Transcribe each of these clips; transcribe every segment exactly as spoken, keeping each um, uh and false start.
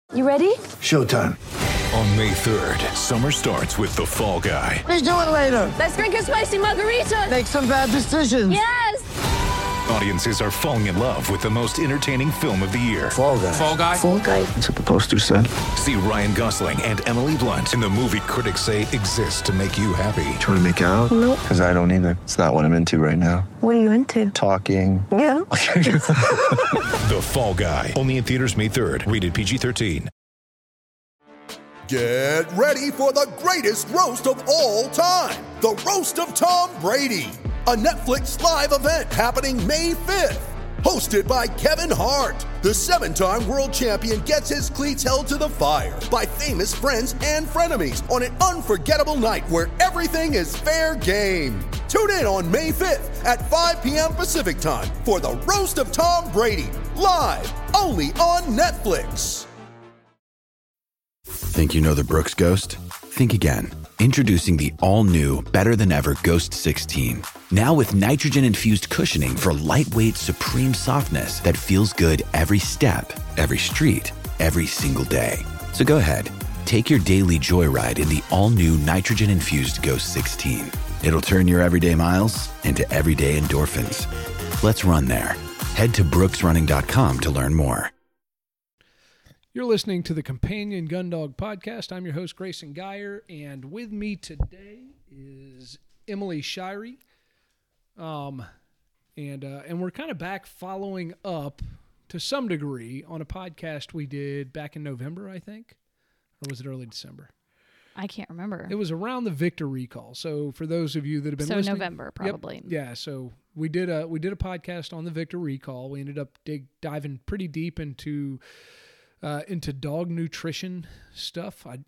You ready? Showtime. On May third, summer starts with The Fall Guy. Let's do it later. Let's drink a spicy margarita. Make some bad decisions. Yes! Audiences are falling in love with the most entertaining film of the year. Fall Guy. Fall Guy? Fall Guy. That's what the poster said. See Ryan Gosling and Emily Blunt in the movie critics say exists to make you happy. Trying to make it out? Nope. Because I don't either. It's not what I'm into right now. What are you into? Talking. Yeah. The Fall Guy. Only in theaters May third. Rated P G thirteen. Get ready for the greatest roast of all time. The Roast of Tom Brady. A Netflix live event happening May fifth. Hosted by Kevin Hart. The seven-time world champion gets his cleats held to the fire by famous friends and frenemies on an unforgettable night where everything is fair game. Tune in on May fifth at five p.m. Pacific time for the Roast of Tom Brady. Live only on Netflix. Think you know the Brooks Ghost? Think again. Introducing the all-new, better-than-ever Ghost sixteen. Now with nitrogen-infused cushioning for lightweight, supreme softness that feels good every step, every street, every single day. So go ahead, take your daily joyride in the all-new nitrogen-infused Ghost sixteen. It'll turn your everyday miles into everyday endorphins. Let's run there. Head to brooks running dot com to learn more. You're listening to the Companion Gun Dog Podcast. I'm your host, Grayson Geyer, and with me today is Emily Shirey. Um, and uh, and we're kind of back following up to some degree on a podcast we did back in November, I think, or was it early December? I can't remember. It was around the Victor recall. So for those of you that have been so listening, November probably. Yep, yeah. So we did a we did a podcast on the Victor recall. We ended up dig, diving pretty deep into. Uh, into dog nutrition stuff. I,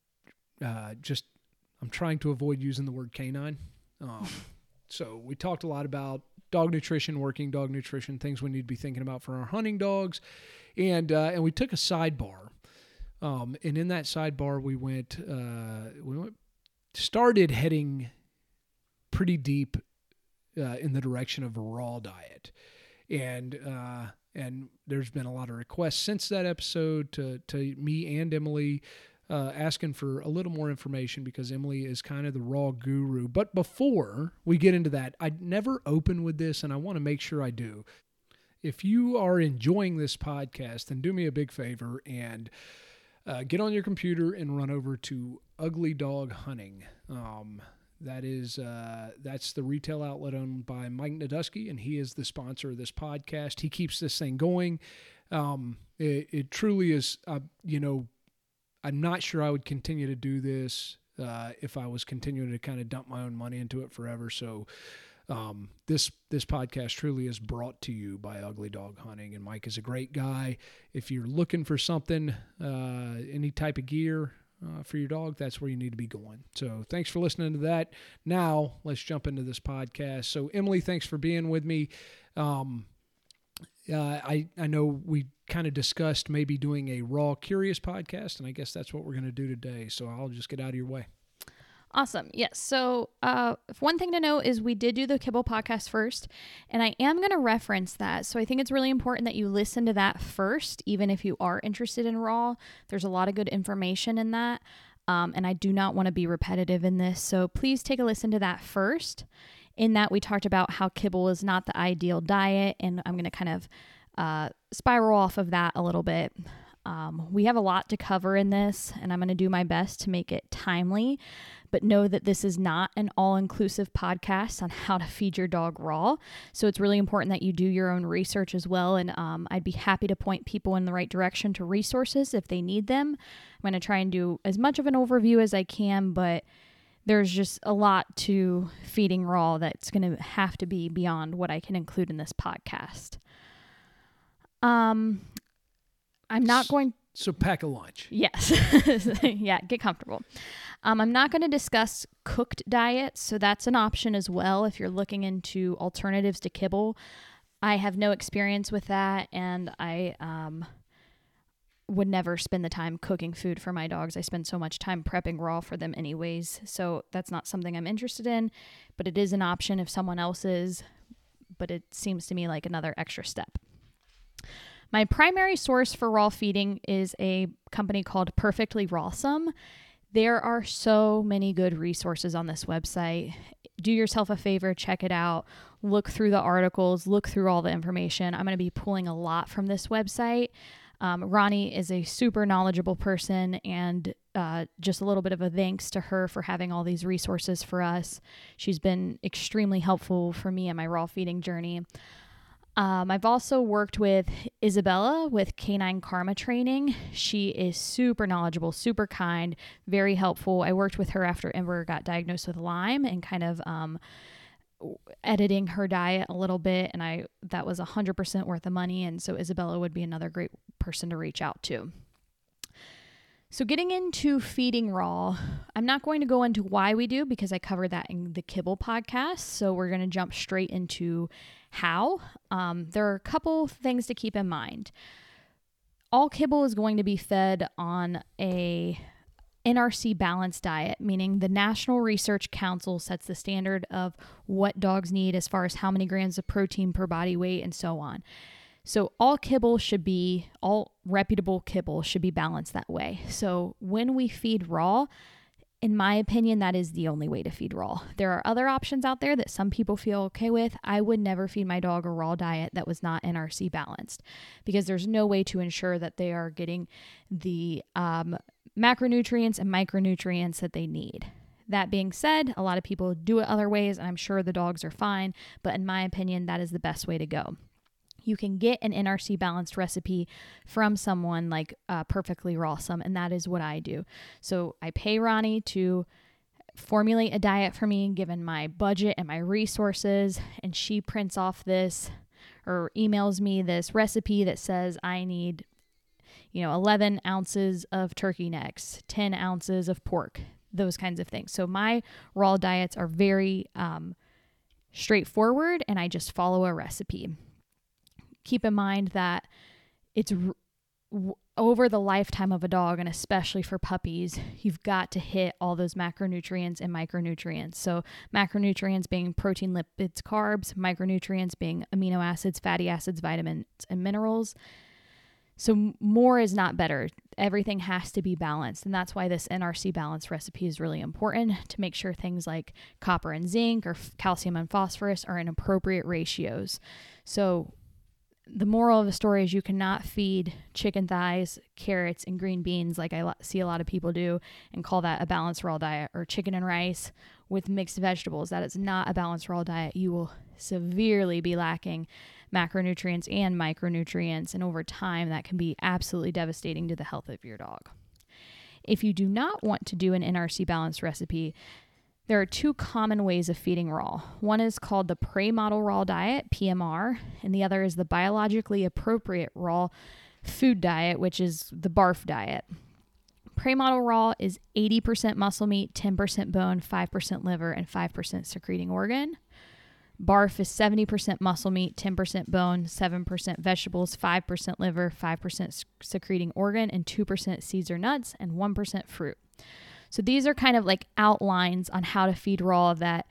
I uh, just, I'm trying to avoid using the word canine. Um, so we talked a lot about dog nutrition, working dog nutrition, things we need to be thinking about for our hunting dogs. And, uh, and we took a sidebar. Um, and in that sidebar, we went, uh, we went, started heading pretty deep uh, in the direction of a raw diet. And, uh, And there's been a lot of requests since that episode to, to me and Emily uh, asking for a little more information because Emily is kind of the raw guru. But before we get into that, I'd never open with this, and I want to make sure I do. If you are enjoying this podcast, then do me a big favor and uh, get on your computer and run over to Ugly Dog Hunting. Um That is, uh, that's the retail outlet owned by Mike Nadusky, and he is the sponsor of this podcast. He keeps this thing going. Um, it, it truly is, uh, you know, I'm not sure I would continue to do this uh, if I was continuing to kind of dump my own money into it forever. So um, this this podcast truly is brought to you by Ugly Dog Hunting, and Mike is a great guy. If you're looking for something, uh, any type of gear, Uh, for your dog, that's where you need to be going. So thanks for listening to that. Now let's jump into this podcast. So Emily, thanks for being with me. Um, uh, I, I know we kind of discussed maybe doing a Raw Curious podcast, and I guess that's what we're going to do today. So I'll just get out of your way. Awesome. Yes. So uh, one thing to note is we did do the Kibble podcast first, and I am going to reference that. So I think it's really important that you listen to that first, even if you are interested in raw. There's a lot of good information in that, um, and I do not want to be repetitive in this. So please take a listen to that first. In that, we talked about how kibble is not the ideal diet, and I'm going to kind of uh, spiral off of that a little bit. Um, we have a lot to cover in this, and I'm going to do my best to make it timely, but know that this is not an all-inclusive podcast on how to feed your dog raw. So it's really important that you do your own research as well, and um, I'd be happy to point people in the right direction to resources if they need them. I'm going to try and do as much of an overview as I can, but there's just a lot to feeding raw that's going to have to be beyond what I can include in this podcast. Um... I'm not going... So pack a lunch. Yes. Yeah, get comfortable. Um, I'm not going to discuss cooked diets, so that's an option as well if you're looking into alternatives to kibble. I have no experience with that, and I um, would never spend the time cooking food for my dogs. I spend so much time prepping raw for them anyways, so that's not something I'm interested in, but it is an option if someone else is, but it seems to me like another extra step. My primary source for raw feeding is a company called Perfectly Rawsome. There are so many good resources on this website. Do yourself a favor, check it out, look through the articles, look through all the information. I'm going to be pulling a lot from this website. Um, Ronnie is a super knowledgeable person, and uh, just a little bit of a thanks to her for having all these resources for us. She's been extremely helpful for me in my raw feeding journey. Um, I've also worked with Isabella with Canine Karma Training. She is super knowledgeable, super kind, very helpful. I worked with her after Ember got diagnosed with Lyme and kind of um, editing her diet a little bit, and I that was one hundred percent worth the money, and so Isabella would be another great person to reach out to. So getting into feeding raw, I'm not going to go into why we do because I covered that in the Kibble podcast. So we're going to jump straight into how. Um, there are a couple things to keep in mind. All kibble is going to be fed on a N R C balanced diet, meaning the National Research Council sets the standard of what dogs need as far as how many grams of protein per body weight and so on. So all kibble should be, all reputable kibble should be balanced that way. So when we feed raw, in my opinion, that is the only way to feed raw. There are other options out there that some people feel okay with. I would never feed my dog a raw diet that was not N R C balanced because there's no way to ensure that they are getting the um, macronutrients and micronutrients that they need. That being said, a lot of people do it other ways, and I'm sure the dogs are fine, but in my opinion, that is the best way to go. You can get an N R C balanced recipe from someone like uh, Perfectly Rawsome, and that is what I do. So I pay Ronnie to formulate a diet for me, given my budget and my resources, and she prints off this or emails me this recipe that says I need, you know, eleven ounces of turkey necks, ten ounces of pork, those kinds of things. So my raw diets are very um, straightforward, and I just follow a recipe. Keep in mind that it's r- w- over the lifetime of a dog, and especially for puppies, you've got to hit all those macronutrients and micronutrients. So macronutrients being protein, lipids, carbs, micronutrients being amino acids, fatty acids, vitamins, and minerals. So more is not better. Everything has to be balanced. And that's why this N R C balanced recipe is really important, to make sure things like copper and zinc or f- calcium and phosphorus are in appropriate ratios. So the moral of the story is you cannot feed chicken thighs, carrots, and green beans like I lo- see a lot of people do and call that a balanced raw diet, or chicken and rice with mixed vegetables. That is not a balanced raw diet. You will severely be lacking macronutrients and micronutrients, and over time that can be absolutely devastating to the health of your dog. If you do not want to do an N R C balanced recipe, there are two common ways of feeding raw. One is called the Prey Model Raw Diet, P M R, and the other is the Biologically Appropriate Raw Food Diet, which is the BARF diet. Prey Model Raw is eighty percent muscle meat, ten percent bone, five percent liver, and five percent secreting organ. BARF is seventy percent muscle meat, ten percent bone, seven percent vegetables, five percent liver, five percent secreting organ, and two percent seeds or nuts, and one percent fruit. So these are kind of like outlines on how to feed raw that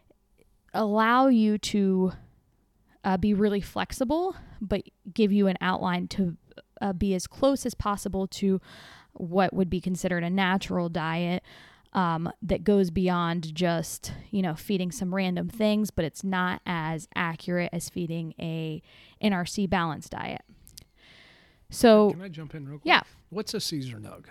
allow you to uh, be really flexible, but give you an outline to uh, be as close as possible to what would be considered a natural diet um, that goes beyond just, you know, feeding some random things, but it's not as accurate as feeding a N R C balanced diet. So can I jump in real quick? Yeah. What's a Caesar nug?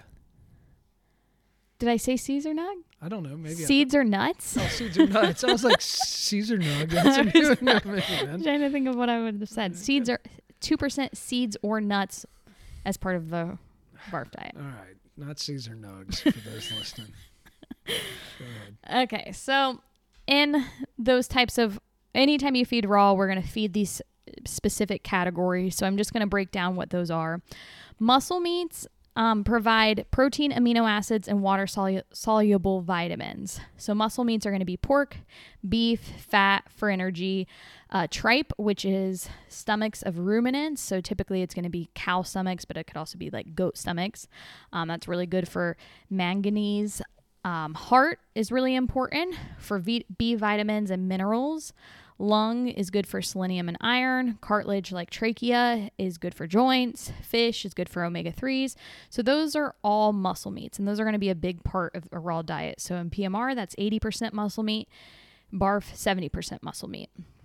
Did I say Caesar nug? I don't know. Maybe seeds I or nuts? Oh, seeds or nuts. I was like, Caesar nug. That's a new one to me, man. I'm trying to think of what I would have said. Seeds are two percent seeds or nuts as part of the BARF diet. All right. Not Caesar nugs for those listening. Go ahead. Okay. So in those types of, anytime you feed raw, we're going to feed these specific categories. So I'm just going to break down what those are. Muscle meats Um, provide protein, amino acids, and water solu- soluble vitamins. So muscle meats are going to be pork, beef, fat for energy, uh, tripe, which is stomachs of ruminants. So typically it's going to be cow stomachs, but it could also be like goat stomachs. Um, that's really good for manganese. Um, heart is really important for v- B vitamins and minerals. Lung is good for selenium and iron. Cartilage, like trachea, is good for joints. Fish is good for omega threes. So those are all muscle meats, and those are going to be a big part of a raw diet. So in P M R, that's eighty percent muscle meat. Barf, seventy percent muscle meat.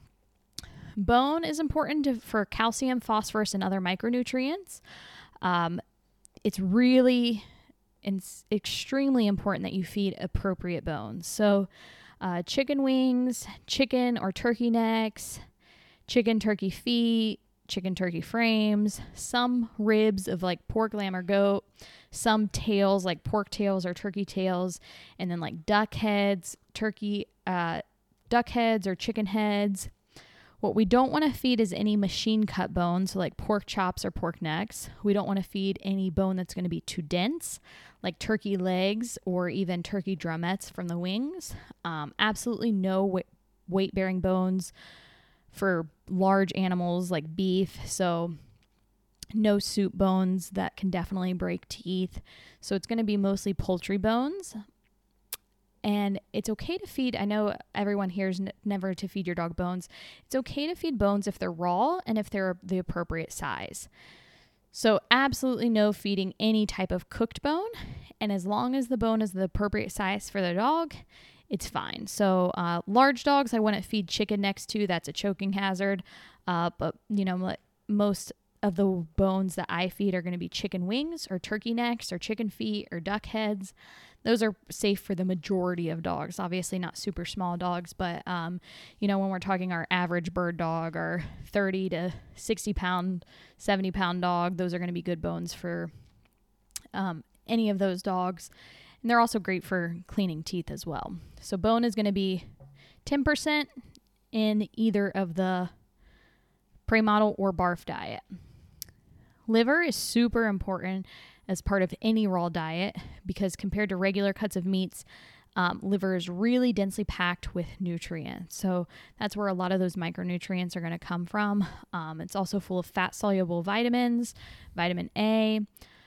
Bone is important to, for calcium, phosphorus, and other micronutrients. Um, it's really it's extremely important that you feed appropriate bones. So uh, chicken wings, chicken or turkey necks, chicken turkey feet, chicken turkey frames, some ribs of like pork, lamb, or goat, some tails like pork tails or turkey tails, and then like duck heads, turkey, uh, duck heads or chicken heads. What we don't want to feed is any machine cut bones, so like pork chops or pork necks. We don't want to feed any bone that's going to be too dense, like turkey legs or even turkey drumettes from the wings. Um, absolutely no w- weight-bearing bones for large animals like beef. So no soup bones that can definitely break teeth. So it's going to be mostly poultry bones. And it's okay to feed, I know everyone hears n- never to feed your dog bones. It's okay to feed bones if they're raw and if they're the appropriate size. So absolutely no feeding any type of cooked bone. And as long as the bone is the appropriate size for the dog, it's fine. So uh, large dogs, I wouldn't feed chicken necks to. That's a choking hazard. Uh, but, you know, most of the bones that I feed are going to be chicken wings or turkey necks or chicken feet or duck heads. Those are safe for the majority of dogs. Obviously not super small dogs, but, um, you know, when we're talking our average bird dog or thirty to sixty pound, seventy pound dog, those are going to be good bones for um, any of those dogs. And they're also great for cleaning teeth as well. So bone is going to be ten percent in either of the premodel or barf diet. Liver is super important as part of any raw diet because compared to regular cuts of meats, um, liver is really densely packed with nutrients. So that's where a lot of those micronutrients are going to come from. Um, it's also full of fat-soluble vitamins, vitamin A.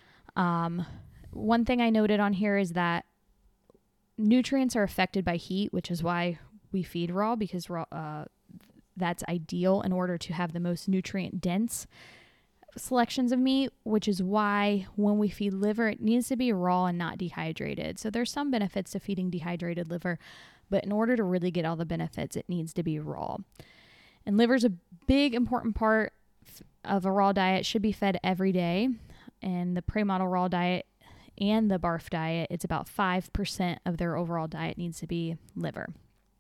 Um, one thing I noted on here is that nutrients are affected by heat, which is why we feed raw, because raw, uh, that's ideal in order to have the most nutrient-dense selections of meat, which is why when we feed liver, it needs to be raw and not dehydrated. So there's some benefits to feeding dehydrated liver, but in order to really get all the benefits, it needs to be raw. And liver is a big important part of a raw diet, should be fed every day. And the premodel raw diet and the barf diet, it's about five percent of their overall diet needs to be liver.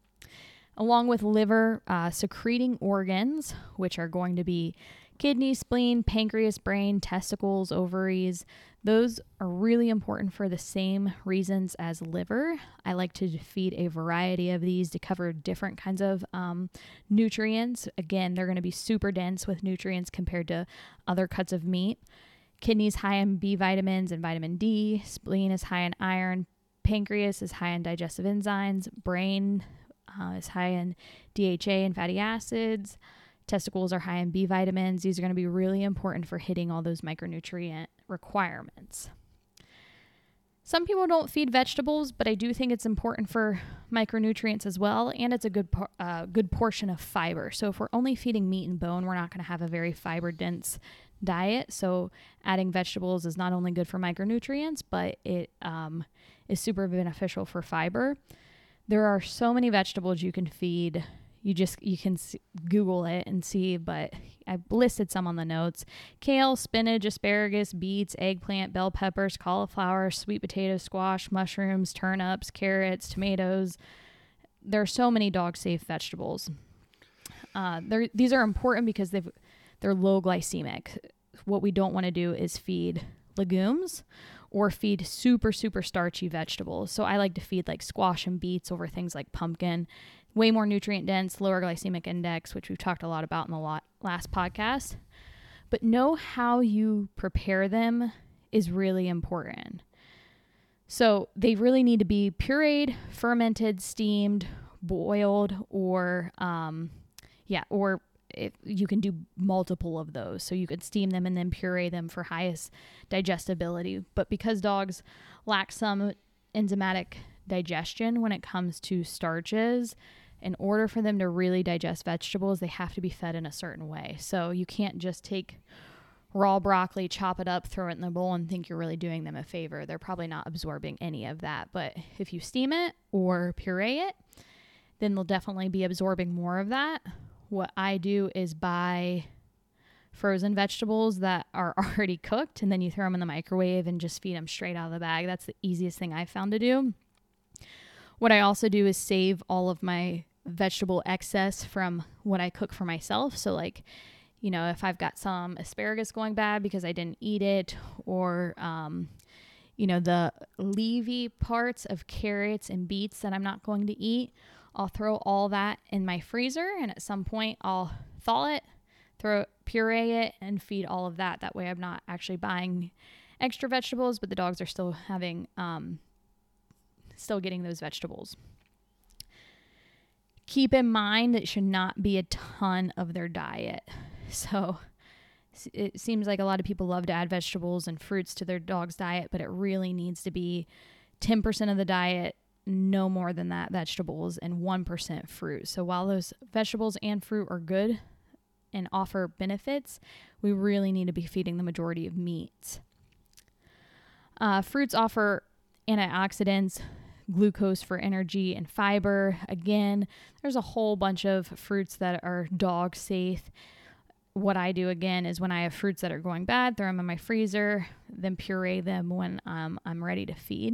Along with liver, uh, secreting organs, which are going to be kidney, spleen, pancreas, brain, testicles, ovaries. Those are really important for the same reasons as liver. I like to feed a variety of these to cover different kinds of um, nutrients. Again, they're going to be super dense with nutrients compared to other cuts of meat. Kidneys high in B vitamins and vitamin D. Spleen is high in iron. Pancreas is high in digestive enzymes. Brain uh, is high in D H A and fatty acids. Testicles are high in B vitamins. These are going to be really important for hitting all those micronutrient requirements. Some people don't feed vegetables, but I do think it's important for micronutrients as well, and it's a good uh, good portion of fiber. So if we're only feeding meat and bone, we're not going to have a very fiber-dense diet. So adding vegetables is not only good for micronutrients, but it um, is super beneficial for fiber. There are so many vegetables you can feed. You just, you can see, Google it and see, but I've listed some on the notes. Kale, spinach, asparagus, beets, eggplant, bell peppers, cauliflower, sweet potato, squash, mushrooms, turnips, carrots, tomatoes. There are so many dog-safe vegetables. Uh, these are important because they've, they're low glycemic. What we don't want to do is feed legumes or feed super, super starchy vegetables. So I like to feed like squash and beets over things like pumpkin. Way more nutrient dense, lower glycemic index, which we've talked a lot about in the lot, last podcast. But know how you prepare them is really important. So they really need to be pureed, fermented, steamed, boiled, or um, yeah, or if you can do multiple of those. So you could steam them and then puree them for highest digestibility. But because dogs lack some enzymatic digestion when it comes to starches, in order for them to really digest vegetables, they have to be fed in a certain way. So you can't just take raw broccoli, chop it up, throw it in the bowl, and think you're really doing them a favor. They're probably not absorbing any of that. But if you steam it or puree it, then they'll definitely be absorbing more of that. What I do is buy frozen vegetables that are already cooked, and then you throw them in the microwave and just feed them straight out of the bag. That's the easiest thing I've found to do. What I also do is save all of my vegetable excess from what I cook for myself. So like, you know, if I've got some asparagus going bad because I didn't eat it, or, um, you know, the leafy parts of carrots and beets that I'm not going to eat, I'll throw all that in my freezer, and at some point I'll thaw it, throw puree it, and feed all of that. That way I'm not actually buying extra vegetables, but the dogs are still having, um, still getting those vegetables. Keep in mind that it should not be a ton of their diet. So it seems like a lot of people love to add vegetables and fruits to their dog's diet, but it really needs to be ten percent of the diet, no more than that vegetables, and one percent fruit. So while those vegetables and fruit are good and offer benefits, we really need to be feeding the majority of meats. Uh, fruits offer antioxidants, glucose for energy, and fiber. Again, there's a whole bunch of fruits that are dog safe. What I do again is when I have fruits that are going bad, throw them in my freezer, then puree them when um, I'm ready to feed.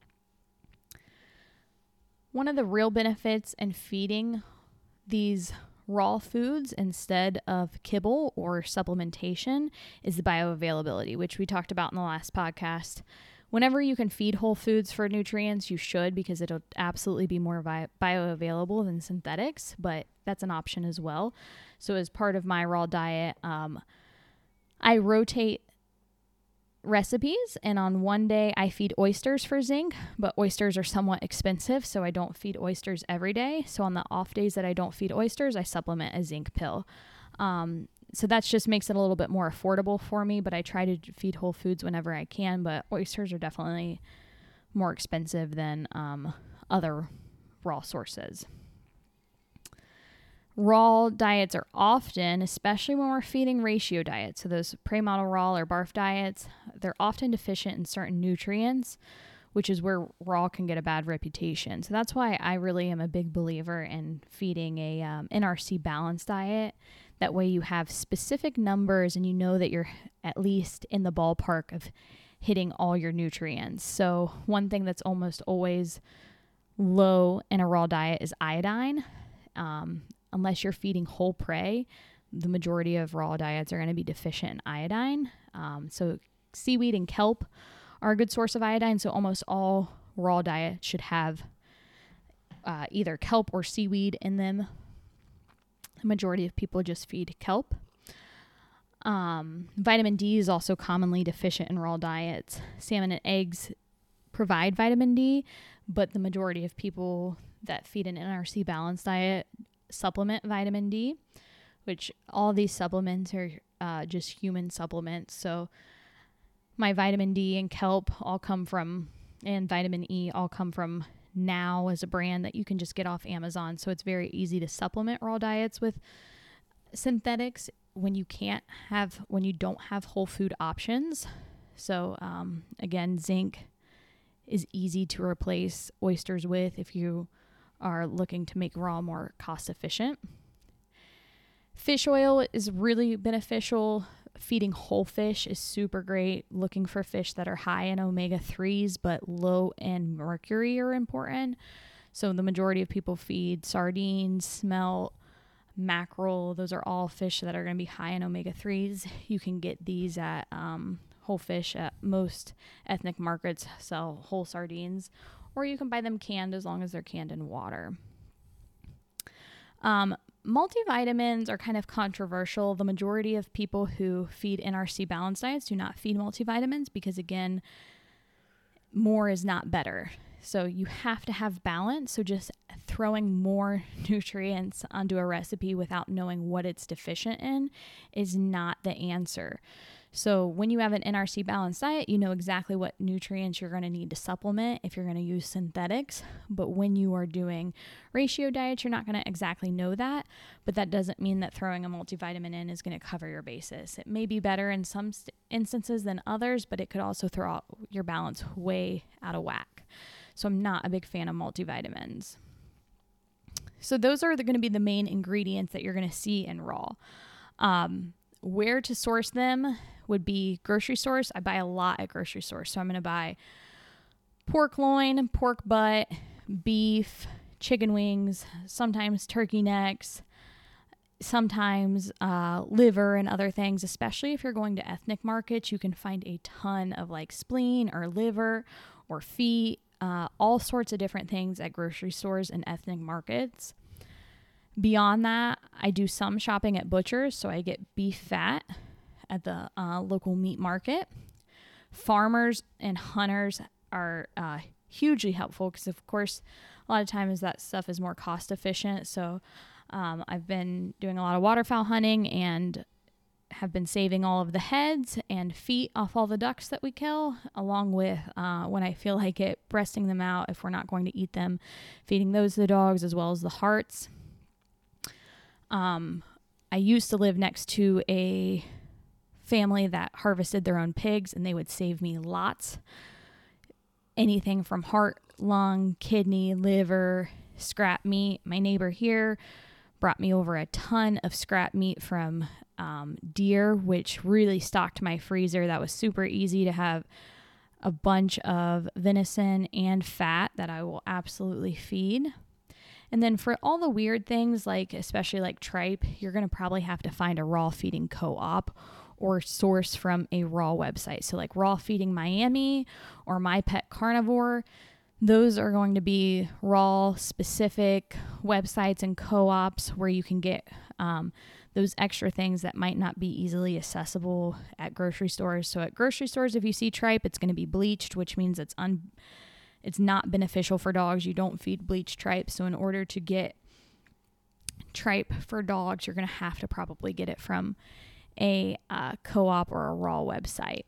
One of the real benefits in feeding these raw foods instead of kibble or supplementation is the bioavailability, which we talked about in the last podcast. Whenever you can feed whole foods for nutrients, you should, because it'll absolutely be more bi- bioavailable than synthetics, but that's an option as well. So as part of my raw diet, um, I rotate recipes, and on one day I feed oysters for zinc, but oysters are somewhat expensive, so I don't feed oysters every day. So on the off days that I don't feed oysters, I supplement a zinc pill. Um, So that just makes it a little bit more affordable for me, but I try to feed whole foods whenever I can. But oysters are definitely more expensive than um, other raw sources. Raw diets are often, especially when we're feeding ratio diets, so those premodel raw or barf diets, they're often deficient in certain nutrients, which is where raw can get a bad reputation. So that's why I really am a big believer in feeding a um, N R C balanced diet. That way you have specific numbers and you know that you're at least in the ballpark of hitting all your nutrients. So one thing that's almost always low in a raw diet is iodine. Um, unless you're feeding whole prey, the majority of raw diets are going to be deficient in iodine. Um, so seaweed and kelp are a good source of iodine. So almost all raw diets should have uh, either kelp or seaweed in them. The majority of people just feed kelp. Um, vitamin D is also commonly deficient in raw diets. Salmon and eggs provide vitamin D, but the majority of people that feed an N R C balanced diet supplement vitamin D, which all these supplements are uh, just human supplements. So my vitamin D and kelp all come from, and vitamin E all come from Now as a brand that you can just get off Amazon. So it's very easy to supplement raw diets with synthetics when you can't have, when you don't have whole food options. So um, again, zinc is easy to replace oysters with if you are looking to make raw more cost efficient. Fish oil is really beneficial. Feeding whole fish is super great. Looking for fish that are high in omega threes but low in mercury are important. So the majority of people feed sardines, smelt, mackerel. Those are all fish that are going to be high in omega threes. You can get these at um, whole fish at most ethnic markets sell whole sardines, or you can buy them canned as long as they're canned in water. Um, multivitamins are kind of controversial. The majority of people who feed N R C balanced diets do not feed multivitamins because, again, more is not better. So you have to have balance. So just throwing more nutrients onto a recipe without knowing what it's deficient in is not the answer. So when you have an N R C balanced diet, you know exactly what nutrients you're going to need to supplement if you're going to use synthetics. But when you are doing ratio diets, you're not going to exactly know that. But that doesn't mean that throwing a multivitamin in is going to cover your basis. It may be better in some st- instances than others, but it could also throw out your balance way out of whack. So I'm not a big fan of multivitamins. So those are going to be the main ingredients that you're going to see in raw. Um, where to source them would be grocery stores. I buy a lot at grocery stores. So I'm going to buy pork loin, pork butt, beef, chicken wings, sometimes turkey necks, sometimes uh, liver and other things. Especially if you're going to ethnic markets, you can find a ton of like spleen or liver or feet, uh, all sorts of different things at grocery stores and ethnic markets. Beyond that, I do some shopping at butchers, so I get beef fat at the uh, local meat market. Farmers and hunters are uh, hugely helpful because, of course, a lot of times that stuff is more cost efficient. So um, I've been doing a lot of waterfowl hunting and have been saving all of the heads and feet off all the ducks that we kill, along with uh, when I feel like it, breasting them out if we're not going to eat them, feeding those to the dogs as well as the hearts. Um, I used to live next to a family that harvested their own pigs, and they would save me lots. Anything from heart, lung, kidney, liver, scrap meat. My neighbor here brought me over a ton of scrap meat from um, deer, which really stocked my freezer. That was super easy to have a bunch of venison and fat that I will absolutely feed. And then for all the weird things, like especially like tripe, you're going to probably have to find a raw feeding co-op or source from a raw website. So like Raw Feeding Miami or My Pet Carnivore, those are going to be raw specific websites and co-ops where you can get um, those extra things that might not be easily accessible at grocery stores. So at grocery stores, if you see tripe, it's going to be bleached, which means it's un it's not beneficial for dogs. You don't feed bleached tripe. So in order to get tripe for dogs, you're going to have to probably get it from a uh, co-op or a raw website.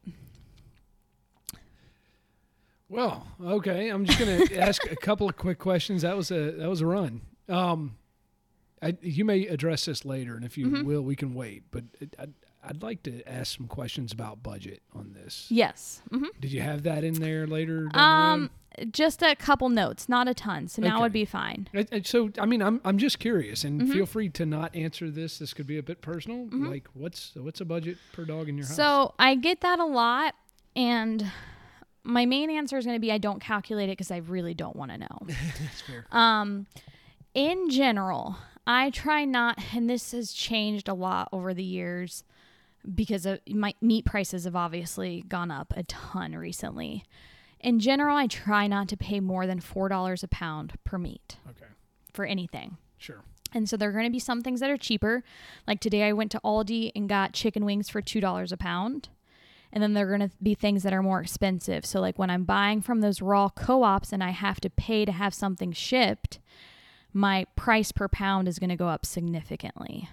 Well, okay. I'm just going to ask a couple of quick questions. That was a that was a run. Um, I, you may address this later, and if you mm-hmm. will, we can wait. But it, I'd, I'd like to ask some questions about budget on this. Yes. Mm-hmm. Did you have that in there later? Um, just a couple notes, not a ton. So now okay. would be fine. I, I, so I mean, I'm I'm just curious, and mm-hmm. feel free to not answer this. This could be a bit personal. Mm-hmm. Like, what's what's a budget per dog in your house? So I get that a lot, and my main answer is going to be I don't calculate it because I really don't want to know. That's fair. Um, in general, I try not, and this has changed a lot over the years because of my meat prices have obviously gone up a ton recently. In general, I try not to pay more than four dollars a pound per meat. Okay. For anything. Sure. And so there are going to be some things that are cheaper. Like today I went to Aldi and got chicken wings for two dollars a pound. And then there are going to be things that are more expensive. So like when I'm buying from those raw co-ops and I have to pay to have something shipped, my price per pound is going to go up significantly.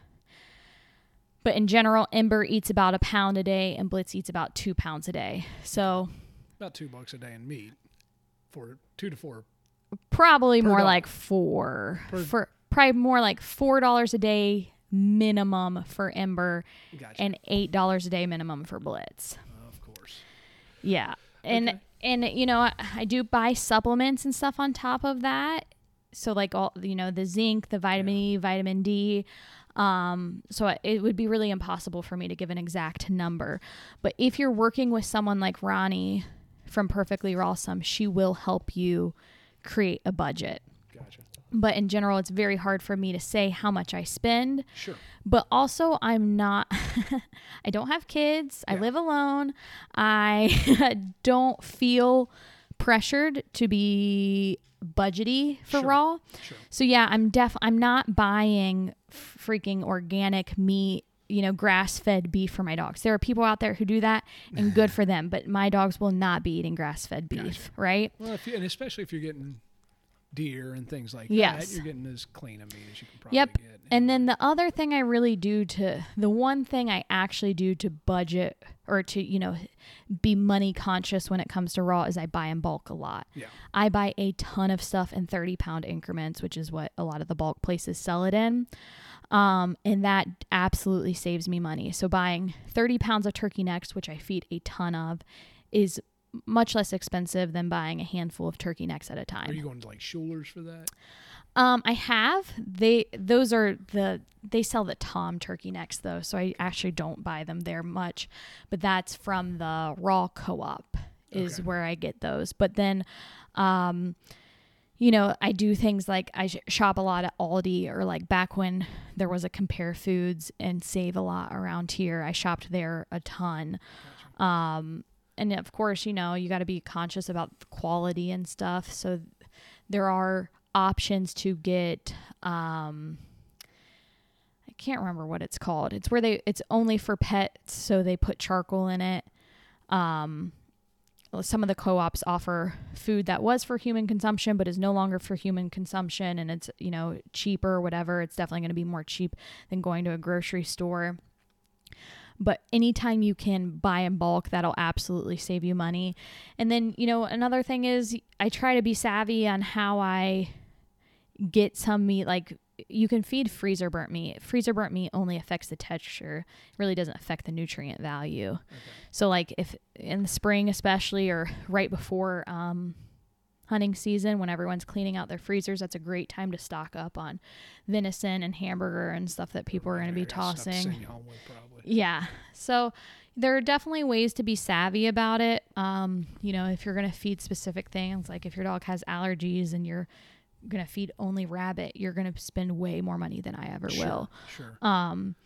But in general, Ember eats about a pound a day and Blitz eats about two pounds a day. So about two bucks a day in meat, for two to four. Probably more dog. like four. Per, for probably more like four dollars a day minimum for Ember, gotcha. And eight dollars a day minimum for Blitz. Uh, of course. Yeah, and okay. and you know I, I do buy supplements and stuff on top of that. So like all you know the zinc, the vitamin yeah. E, vitamin D. Um, so it would be really impossible for me to give an exact number. But if you're working with someone like Ronnie from Perfectly Rawsome, she will help you create a budget. Gotcha. But in general, it's very hard for me to say how much I spend. Sure. But also, I'm not, I don't have kids. Yeah. I live alone. I don't feel pressured to be budgety for sure. raw. Sure. So yeah, I'm def, I'm not buying freaking organic meat, you know, grass-fed beef for my dogs. There are people out there who do that, and good for them. But my dogs will not be eating grass-fed beef, gotcha. Right? Well, if you, and especially if you're getting deer and things like yes. that, you're getting as clean a meat as you can probably yep. get. And then the other thing I really do to, the one thing I actually do to budget or to, you know, be money conscious when it comes to raw is I buy in bulk a lot. Yeah. I buy a ton of stuff in thirty pound increments, which is what a lot of the bulk places sell it in. Um, and that absolutely saves me money. So buying thirty pounds of turkey necks, which I feed a ton of, is much less expensive than buying a handful of turkey necks at a time. Are you going to like Schuler's for that? Um, I have. They those are the they sell the Tom turkey necks though, so I actually don't buy them there much. But that's from the Raw Co-op is Okay. where I get those. But then, um, you know, I do things like I sh- shop a lot at Aldi, or like back when there was a Compare Foods and Save a Lot around here, I shopped there a ton. Gotcha. Um, and of course, you know, you got to be conscious about quality and stuff. So there are options to get, um, I can't remember what it's called. It's where they, it's only for pets. So they put charcoal in it. Um, some of the co-ops offer food that was for human consumption, but is no longer for human consumption. And it's, you know, cheaper or whatever. It's definitely going to be more cheap than going to a grocery store. But anytime you can buy in bulk, that'll absolutely save you money. And then, you know, another thing is I try to be savvy on how I get some meat. Like, you can feed freezer burnt meat. Freezer burnt meat only affects the texture. It really doesn't affect the nutrient value. Okay. So like if in the spring especially, or right before um, hunting season when everyone's cleaning out their freezers, that's a great time to stock up on venison and hamburger and stuff that people are going to be tossing. Yeah. So there are definitely ways to be savvy about it. Um, you know, if you're going to feed specific things, like if your dog has allergies and you're going to feed only rabbit, you're going to spend way more money than I ever sure, will. Sure. Um,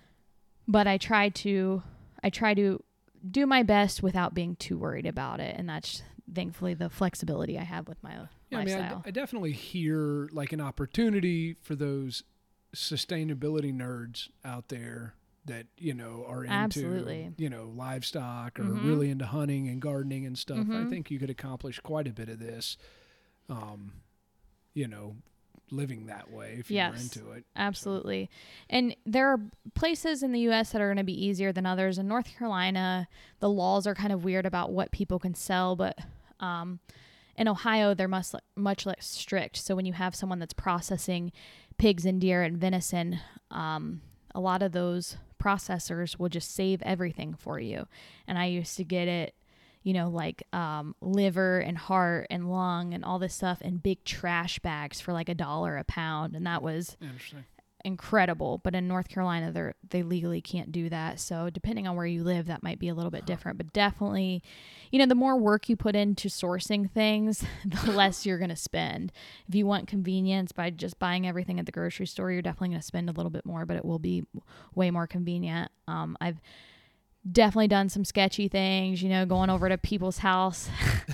but I try to, I try to do my best without being too worried about it. And that's thankfully the flexibility I have with my yeah, lifestyle. I mean, I, I definitely hear like an opportunity for those sustainability nerds out there that, you know, are into, Absolutely. you know, livestock or Mm-hmm. really into hunting and gardening and stuff. Mm-hmm. I think you could accomplish quite a bit of this, um, you know, living that way if yes, you're into it. Absolutely. So. And there are places in the U S that are going to be easier than others. In North Carolina, the laws are kind of weird about what people can sell, but um, in Ohio, they're much, much less strict. So when you have someone that's processing pigs and deer and venison, um, a lot of those processors will just save everything for you. And I used to get it, you know, like um, liver and heart and lung and all this stuff in big trash bags for like a dollar a pound. And that was Interesting. incredible. But in North Carolina, they they legally can't do that. So depending on where you live, that might be a little bit different. But definitely, you know, the more work you put into sourcing things, the less you're going to spend. If you want convenience by just buying everything at the grocery store, you're definitely going to spend a little bit more, but it will be way more convenient. Um, I've definitely done some sketchy things, you know, going over to people's house.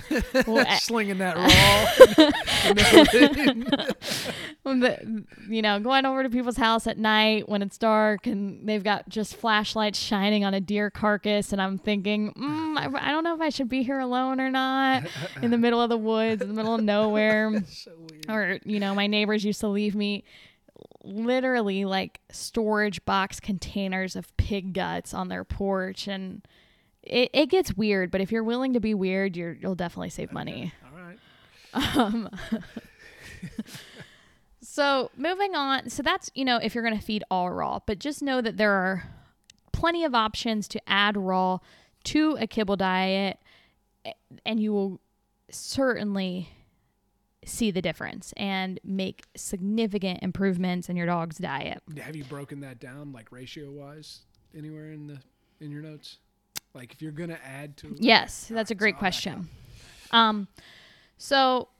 Slinging that raw. the, you know, going over to people's house at night when it's dark and they've got just flashlights shining on a deer carcass. And I'm thinking, mm, I, I don't know if I should be here alone or not, in the middle of the woods, in the middle of nowhere. So weird. Or, you know, my neighbors used to leave me literally like storage box containers of pig guts on their porch, and it, it gets weird, but if you're willing to be weird, you're, you'll definitely save money. Okay. All right. Um, so moving on. So that's, you know, if you're going to feed all raw, but just know that there are plenty of options to add raw to a kibble diet, and you will certainly see the difference and make significant improvements in your dog's diet. Have you broken that down, like ratio wise, anywhere in the in your notes? Like if you're gonna add to Yes, that's a great so question. Um, so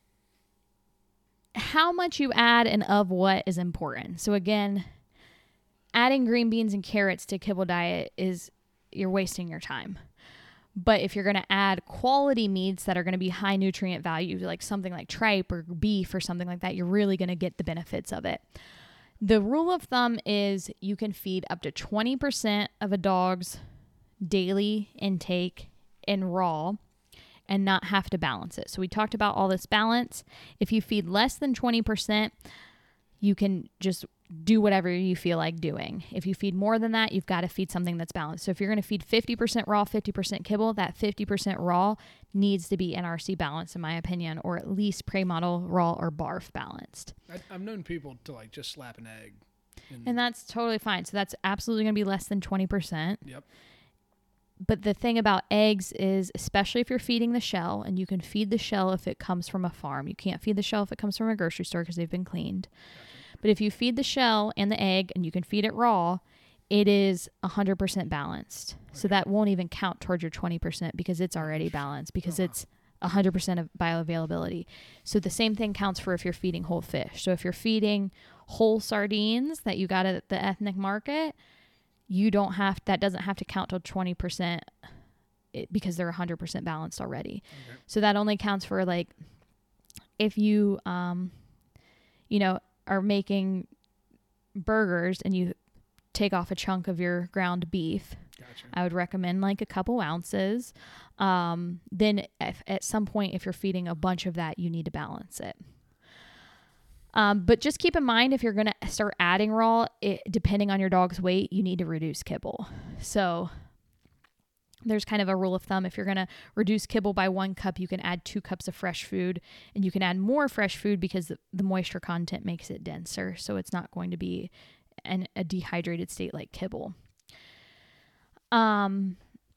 how much you add and of what is important. So again, adding green beans and carrots to kibble diet is, you're wasting your time. But if you're going to add quality meats that are going to be high nutrient value, like something like tripe or beef or something like that, you're really going to get the benefits of it. The rule of thumb is you can feed up to twenty percent of a dog's daily intake in raw and not have to balance it. So we talked about all this balance. If you feed less than twenty percent, you can just do whatever you feel like doing. If you feed more than that, you've got to feed something that's balanced. So if you're going to feed fifty percent raw, fifty percent kibble, that fifty percent raw needs to be N R C balanced, in my opinion, or at least premodel raw or barf balanced. I, I've known people to like just slap an egg. And, and that's totally fine. So that's absolutely going to be less than twenty percent. Yep. But the thing about eggs is, especially if you're feeding the shell, and you can feed the shell if it comes from a farm. You can't feed the shell if it comes from a grocery store because they've been cleaned. Gotcha. But if you feed the shell and the egg and you can feed it raw, it is one hundred percent balanced. Okay. So that won't even count towards your twenty percent because it's already balanced, because oh, wow. it's one hundred percent of bioavailability. So the same thing counts for if you're feeding whole fish. So if you're feeding whole sardines that you got at the ethnic market, you don't have, that doesn't have to count till twenty percent because they're one hundred percent balanced already. Okay. So that only counts for like, if you, um, you know, are making burgers and you take off a chunk of your ground beef, gotcha. I would recommend like a couple ounces. Um, then if, at some point, if you're feeding a bunch of that, you need to balance it. Um, but just keep in mind, if you're going to start adding raw, it, depending on your dog's weight, you need to reduce kibble. So there's kind of a rule of thumb. If you're going to reduce kibble by one cup, you can add two cups of fresh food, and you can add more fresh food because the, the moisture content makes it denser. So it's not going to be an, a dehydrated state like kibble. Um,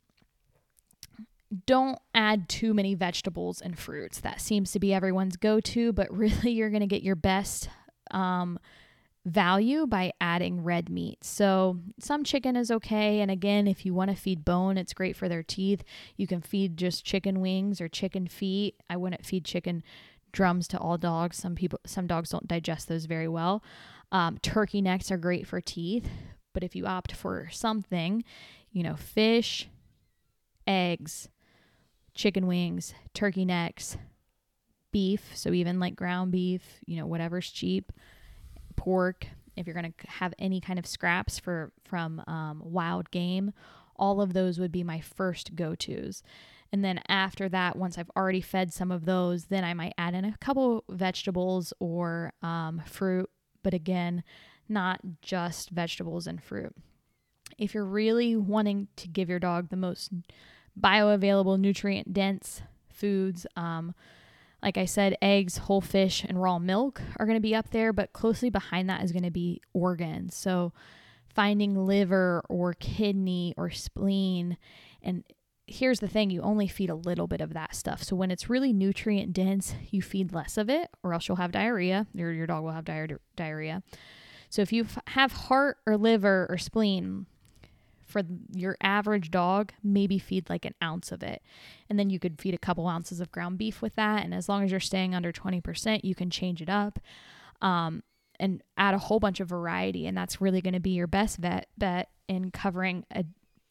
don't add too many vegetables and fruits. That seems to be everyone's go-to, but really you're going to get your best um, value by adding red meat. So some chicken is okay. And again, if you want to feed bone, it's great for their teeth. You can feed just chicken wings or chicken feet. I wouldn't feed chicken drums to all dogs. Some people, some dogs don't digest those very well. Um, turkey necks are great for teeth. But if you opt for something, you know, fish, eggs, chicken wings, turkey necks, beef, so even like ground beef, you know, whatever's cheap, pork, if you're going to have any kind of scraps for from um, wild game, all of those would be my first go-tos. And then after that, once I've already fed some of those, then I might add in a couple vegetables or um, fruit, but again, not just vegetables and fruit. If you're really wanting to give your dog the most bioavailable, nutrient-dense foods, um, like I said, eggs, whole fish, and raw milk are going to be up there, but closely behind that is going to be organs. So finding liver or kidney or spleen. And here's the thing, you only feed a little bit of that stuff. So when it's really nutrient-dense, you feed less of it, or else you'll have diarrhea, or your dog will have di- diarrhea. So if you f- have heart or liver or spleen, for your average dog, maybe feed like an ounce of it. And then you could feed a couple ounces of ground beef with that. And as long as you're staying under twenty percent, you can change it up um, and add a whole bunch of variety. And that's really going to be your best vet bet in covering a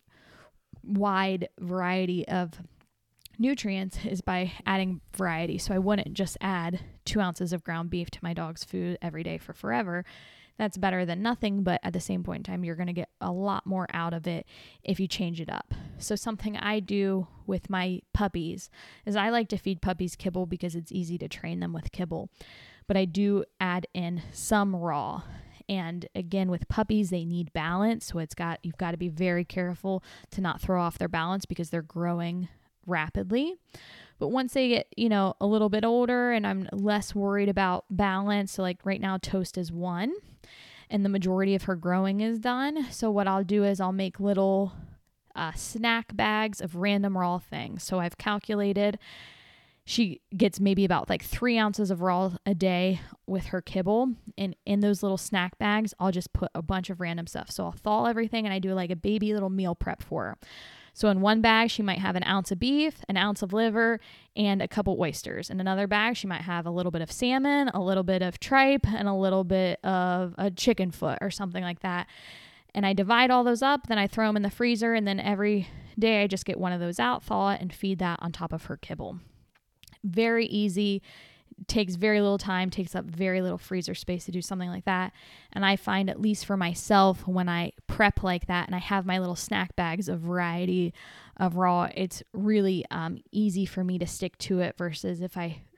wide variety of nutrients, is by adding variety. So I wouldn't just add two ounces of ground beef to my dog's food every day for forever. That's better than nothing, but at the same point in time, you're going to get a lot more out of it if you change it up. So something I do with my puppies is I like to feed puppies kibble because it's easy to train them with kibble, but I do add in some raw. And again, with puppies, they need balance. So it's got, you've got to be very careful to not throw off their balance because they're growing rapidly. But once they get, you know, a little bit older and I'm less worried about balance, so like right now Toast is one and the majority of her growing is done. So what I'll do is I'll make little uh, snack bags of random raw things. So I've calculated she gets maybe about like three ounces of raw a day with her kibble. And in those little snack bags, I'll just put a bunch of random stuff. So I'll thaw everything and I do like a baby little meal prep for her. So in one bag, she might have an ounce of beef, an ounce of liver, and a couple oysters. In another bag, she might have a little bit of salmon, a little bit of tripe, and a little bit of a chicken foot or something like that. And I divide all those up, then I throw them in the freezer, and then every day I just get one of those out, thaw it, and feed that on top of her kibble. Very easy. Takes very little time, takes up very little freezer space to do something like that. And I find, at least for myself, when I prep like that and I have my little snack bags of variety of raw, it's really um, easy for me to stick to it versus if I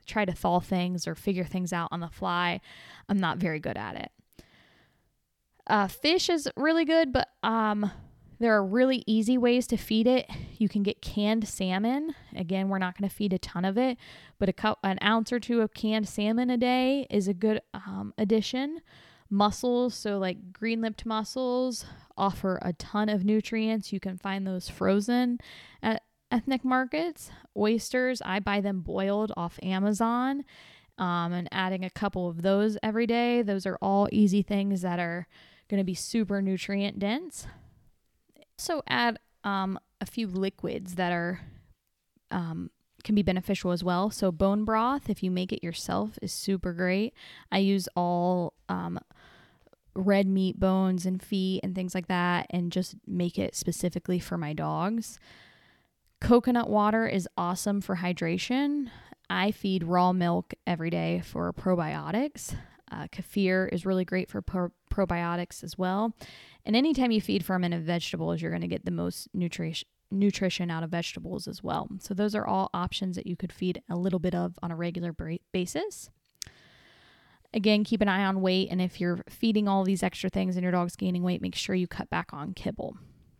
try to thaw things or figure things out on the fly. I'm not very good at it. Uh, fish is really good, but um, there are really easy ways to feed it. You can get canned salmon. Again, we're not going to feed a ton of it, but a cup, an ounce or two of canned salmon a day is a good um, addition. Mussels, so like green-lipped mussels, offer a ton of nutrients. You can find those frozen at ethnic markets. Oysters, I buy them boiled off Amazon, um, and adding a couple of those every day. Those are all easy things that are going to be super nutrient dense. Also add um, a few liquids that are um, can be beneficial as well. So bone broth, if you make it yourself, is super great. I use all um, red meat bones and feet and things like that, and just make it specifically for my dogs. Coconut water is awesome for hydration. I feed raw milk every day for probiotics. Uh, kefir is really great for pro- probiotics as well. And anytime you feed fermented vegetables, you're going to get the most nutrition nutrition out of vegetables as well. So those are all options that you could feed a little bit of on a regular b- basis. Again, keep an eye on weight, and if you're feeding all these extra things and your dog's gaining weight, make sure you cut back on kibble.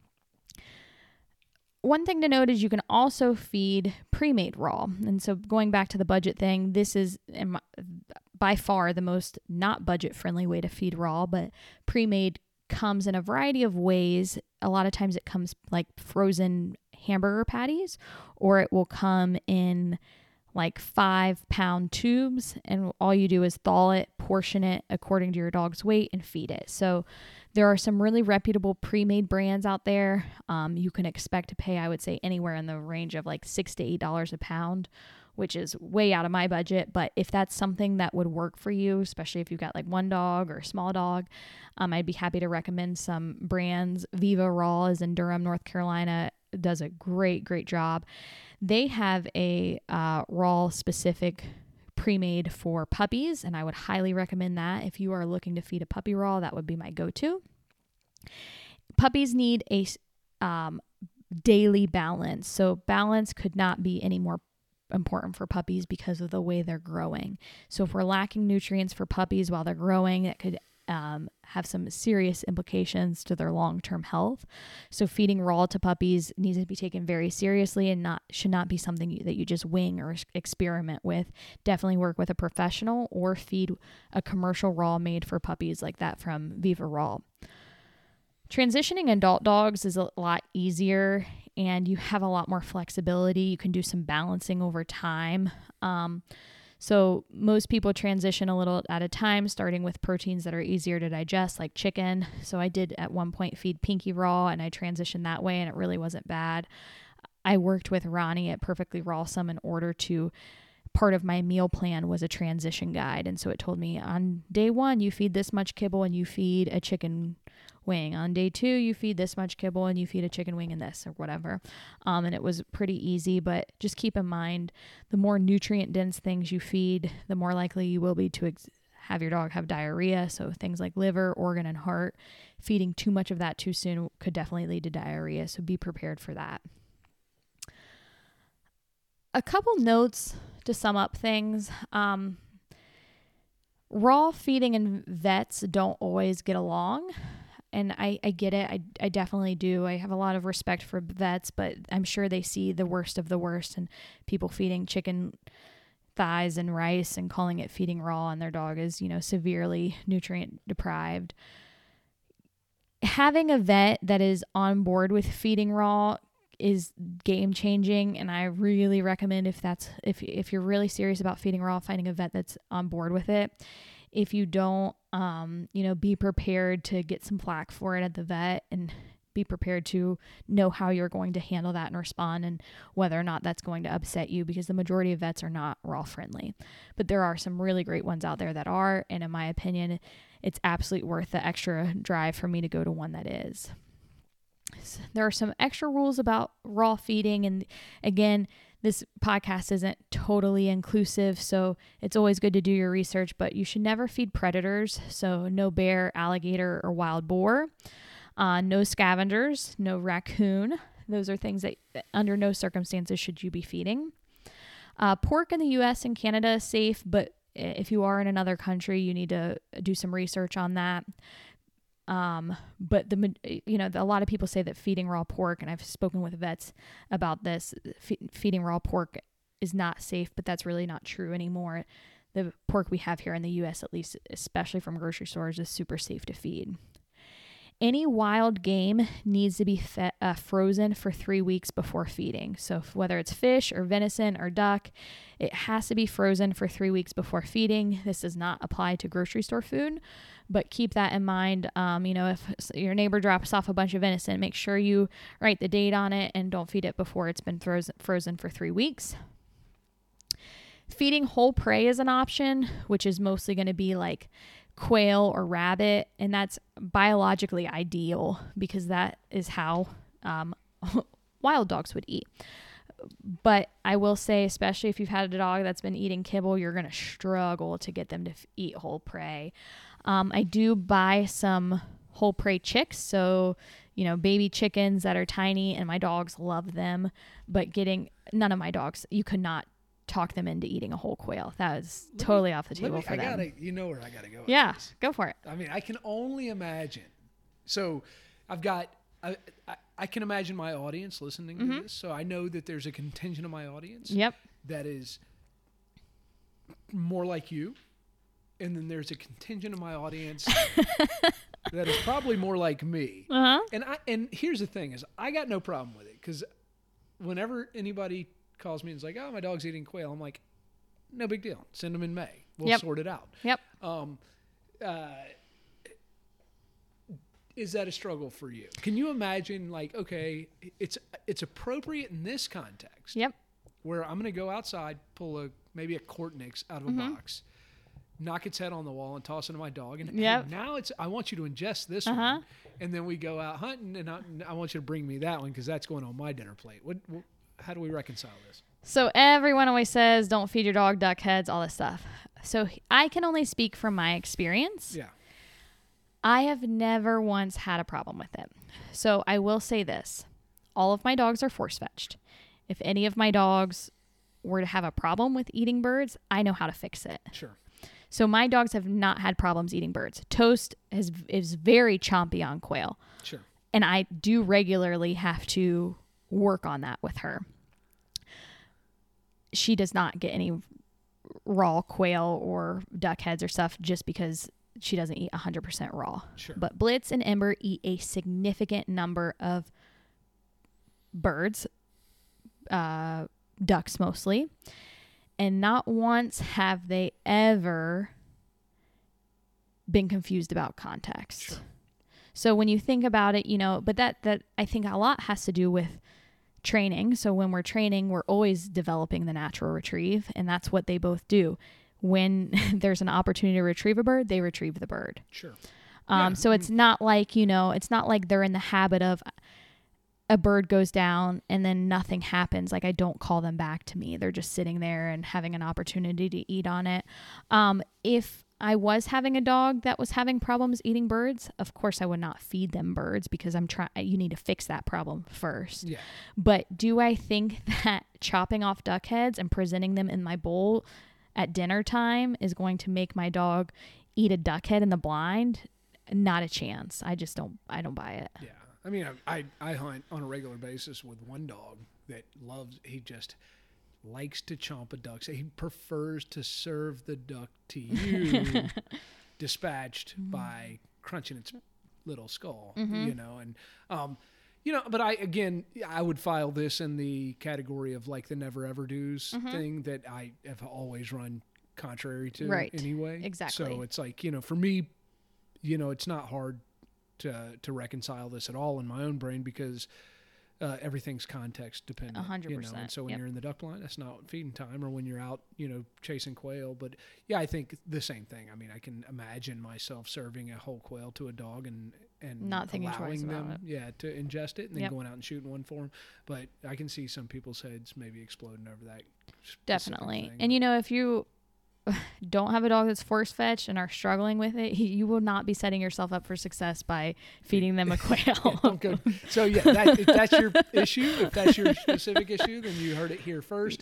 One thing to note is you can also feed pre-made raw. And so going back to the budget thing, this is by far the most not budget-friendly way to feed raw, but pre-made comes in a variety of ways. A lot of times it comes like frozen hamburger patties, or it will come in like five pound tubes, and all you do is thaw it, portion it according to your dog's weight, and feed it. So there are some really reputable pre-made brands out there. Um, you can expect to pay, I would say, anywhere in the range of like six to eight dollars a pound, which is way out of my budget. But if that's something that would work for you, especially if you've got like one dog or a small dog, um, I'd be happy to recommend some brands. Viva Raw is in Durham, North Carolina, does a great, great job. They have a uh, raw specific pre-made for puppies, and I would highly recommend that. If you are looking to feed a puppy raw, that would be my go-to. Puppies need a um, daily balance. So balance could not be any more important for puppies because of the way they're growing. So if we're lacking nutrients for puppies while they're growing, that could um, have some serious implications to their long-term health. So feeding raw to puppies needs to be taken very seriously and not should not be something you, that you just wing or experiment with. Definitely work with a professional or feed a commercial raw made for puppies like that from Viva Raw. Transitioning adult dogs is a lot easier, and you have a lot more flexibility. You can do some balancing over time. Um, so most people transition a little at a time, starting with proteins that are easier to digest, like chicken. So I did at one point feed Pinky raw, and I transitioned that way, and it really wasn't bad. I worked with Ronnie at Perfectly Rawsome in order to, part of my meal plan was a transition guide. And so it told me on day one, you feed this much kibble and you feed a chicken wing. On day two, you feed this much kibble and you feed a chicken wing and this or whatever. Um, and it was pretty easy, but just keep in mind, the more nutrient dense things you feed, the more likely you will be to ex- have your dog have diarrhea. So things like liver, organ, and heart, feeding too much of that too soon could definitely lead to diarrhea. So be prepared for that. A couple notes to sum up things. Um, raw feeding and vets don't always get along. And I, I get it. I, I definitely do. I have a lot of respect for vets, but I'm sure they see the worst of the worst and people feeding chicken thighs and rice and calling it feeding raw, and their dog is, you know, severely nutrient deprived. Having a vet that is on board with feeding raw is game changing, and I really recommend if that's if if you're really serious about feeding raw, finding a vet that's on board with it. If you don't, um, you know, be prepared to get some flack for it at the vet, and be prepared to know how you're going to handle that and respond, and whether or not that's going to upset you, because the majority of vets are not raw friendly. But there are some really great ones out there that are, and in my opinion, it's absolutely worth the extra drive for me to go to one that is. There are some extra rules about raw feeding, and again, this podcast isn't totally inclusive, so it's always good to do your research, but you should never feed predators, so no bear, alligator, or wild boar. Uh, no scavengers, no raccoon. Those are things that under no circumstances should you be feeding. Uh, pork in the U S and Canada is safe, but if you are in another country, you need to do some research on that. Um, but the, you know, the, a lot of people say that feeding raw pork, and I've spoken with vets about this, fe- feeding raw pork is not safe, but that's really not true anymore. The pork we have here in the U S, at least, especially from grocery stores, is super safe to feed. Any wild game needs to be fe- uh, frozen for three weeks before feeding. So if, whether it's fish or venison or duck, it has to be frozen for three weeks before feeding. This does not apply to grocery store food, but keep that in mind. Um, you know, if your neighbor drops off a bunch of venison, make sure you write the date on it and don't feed it before it's been frozen frozen for three weeks. Feeding whole prey is an option, which is mostly going to be like quail or rabbit, and that's biologically ideal because that is how um, wild dogs would eat. But I will say, especially if you've had a dog that's been eating kibble, you're going to struggle to get them to f- eat whole prey. Um, I do buy some whole prey chicks, so you know, baby chickens that are tiny, and my dogs love them. But getting none of my dogs, you could not talk them into eating a whole quail. That is let totally me, off the table me, for I them. gotta, you know where I gotta go. Yeah, go for it. I mean, I can only imagine. So, I've got. I, I, I can imagine my audience listening mm-hmm. to this. So I know that there's a contingent of my audience. Yep. That is more like you, and then there's a contingent of my audience that is probably more like me. Uh-huh. And I and here's the thing: is I got no problem with it because whenever anybody calls me and is like, "Oh, my dog's eating quail," I'm like, "No big deal. Send them in May. We'll yep. sort it out." Yep. Um, uh, is that a struggle for you? Can you imagine, like, okay, it's it's appropriate in this context. Yep. Where I'm going to go outside, pull a maybe a Cortnix out of a mm-hmm. box, knock its head on the wall, and toss it to my dog. And, yep. and now it's I want you to ingest this uh-huh. one, and then we go out hunting, and I, I want you to bring me that one because that's going on my dinner plate. What, what? How do we reconcile this? So everyone always says, don't feed your dog duck heads, all this stuff. So I can only speak from my experience. Yeah. I have never once had a problem with it. So I will say this. All of my dogs are force fetched. If any of my dogs were to have a problem with eating birds, I know how to fix it. Sure. So my dogs have not had problems eating birds. Toast is, is very chompy on quail. Sure. And I do regularly have to work on that with her. She does not get any raw quail or duck heads or stuff just because she doesn't eat one hundred percent raw. Sure. But Blitz and Ember eat a significant number of birds, uh, ducks mostly, and not once have they ever been confused about context. Sure. So when you think about it, you know, but that, that I think a lot has to do with training. So when we're training, we're always developing the natural retrieve, and that's what they both do. When there's an opportunity to retrieve a bird, they retrieve the bird. Sure. Um, yeah. So it's not like, you know, it's not like they're in the habit of a bird goes down and then nothing happens. Like I don't call them back to me. They're just sitting there and having an opportunity to eat on it. Um, if I was having a dog that was having problems eating birds, of course I would not feed them birds because I'm trying, you need to fix that problem first. Yeah. But do I think that chopping off duck heads and presenting them in my bowl at dinner time is going to make my dog eat a duck head in the blind? Not a chance. I just don't, I don't buy it. Yeah. I mean, I, I, I hunt on a regular basis with one dog that loves, he just likes to chomp a duck. So he prefers to serve the duck to you dispatched mm-hmm. by crunching its little skull, mm-hmm. you know, and, um, you know, but I, again, I would file this in the category of like the never ever do's mm-hmm. thing that I have always run contrary to right. anyway. Exactly. So it's like, you know, for me, you know, it's not hard to to reconcile this at all in my own brain because uh, everything's context dependent. one hundred percent. You know? And so when yep. you're in the duck blind, that's not feeding time, or when you're out, you know, chasing quail. But yeah, I think the same thing. I mean, I can imagine myself serving a whole quail to a dog and and not thinking allowing twice them, about it. yeah, to ingest it and then yep. going out and shooting one for them. But I can see some people's heads maybe exploding over that. Definitely. Thing. And you know, if you don't have a dog that's force fetched and are struggling with it, you will not be setting yourself up for success by feeding them a quail. yeah, don't go. So yeah, that, if that's your issue, if that's your specific issue, then you heard it here first.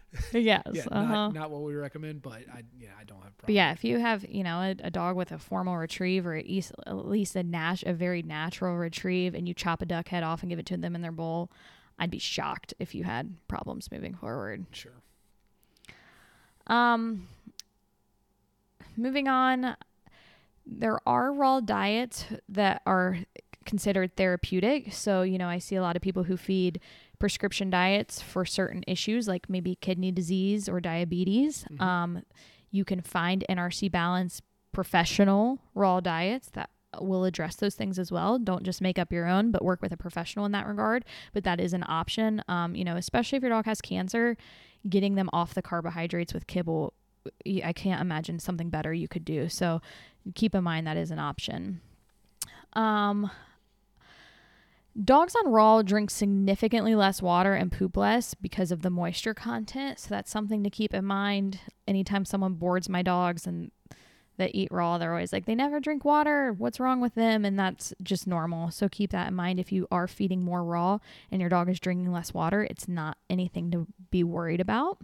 Yes. yeah, uh-huh. not, not what we recommend, but I, yeah, I don't have a problem. But yeah, if you have, you know, a, a dog with a formal retrieve or at least, at least a nat- a very natural retrieve, and you chop a duck head off and give it to them in their bowl, I'd be shocked if you had problems moving forward. Sure. Um, moving on, there are raw diets that are considered therapeutic. So, you know, I see a lot of people who feed prescription diets for certain issues like maybe kidney disease or diabetes. Mm-hmm. Um, you can find N R C Balance professional raw diets that will address those things as well. Don't just make up your own, but work with a professional in that regard. But that is an option. Um, you know, especially if your dog has cancer, getting them off the carbohydrates with kibble, I can't imagine something better you could do. So keep in mind that is an option. Um, Dogs on raw drink significantly less water and poop less because of the moisture content. So that's something to keep in mind. Anytime someone boards my dogs and that eat raw, they're always like, they never drink water. What's wrong with them? And that's just normal. So keep that in mind. If you are feeding more raw and your dog is drinking less water, it's not anything to be worried about.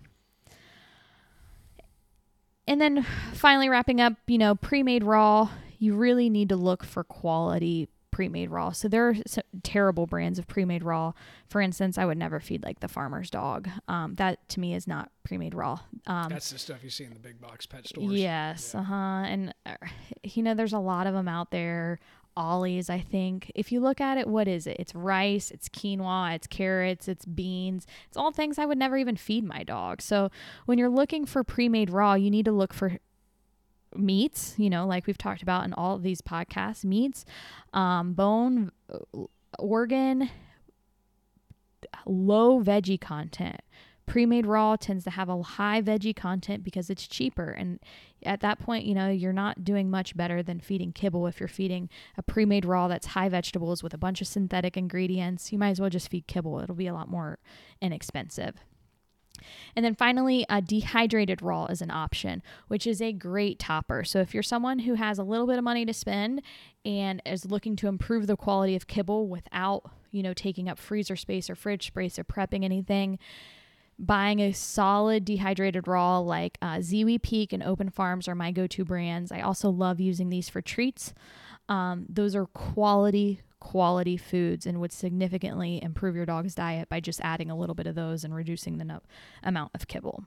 And then finally wrapping up, you know, pre-made raw, you really need to look for quality pre-made raw. So there are some terrible brands of pre-made raw. For instance, I would never feed like the farmer's dog. Um, that to me is not pre-made raw. Um, That's the stuff you see in the big box pet stores. Yes. Yeah. Uh-huh. And, uh, you know, there's a lot of them out there. Ollie's, I think. If you look at it, what is it? It's rice, it's quinoa, it's carrots, it's beans. It's all things I would never even feed my dog. So when you're looking for pre-made raw, you need to look for meats, you know, like we've talked about in all of these podcasts, meats, um, bone, organ, low veggie content. Pre-made raw tends to have a high veggie content because it's cheaper. And at that point, you know, you're not doing much better than feeding kibble. If you're feeding a pre-made raw that's high vegetables with a bunch of synthetic ingredients, you might as well just feed kibble. It'll be a lot more inexpensive. And then finally, a dehydrated raw is an option, which is a great topper. So if you're someone who has a little bit of money to spend and is looking to improve the quality of kibble without, you know, taking up freezer space or fridge space or prepping anything, buying a solid dehydrated raw like uh, Ziwi Peak and Open Farms are my go-to brands. I also love using these for treats. Um, those are quality quality foods and would significantly improve your dog's diet by just adding a little bit of those and reducing the no- amount of kibble.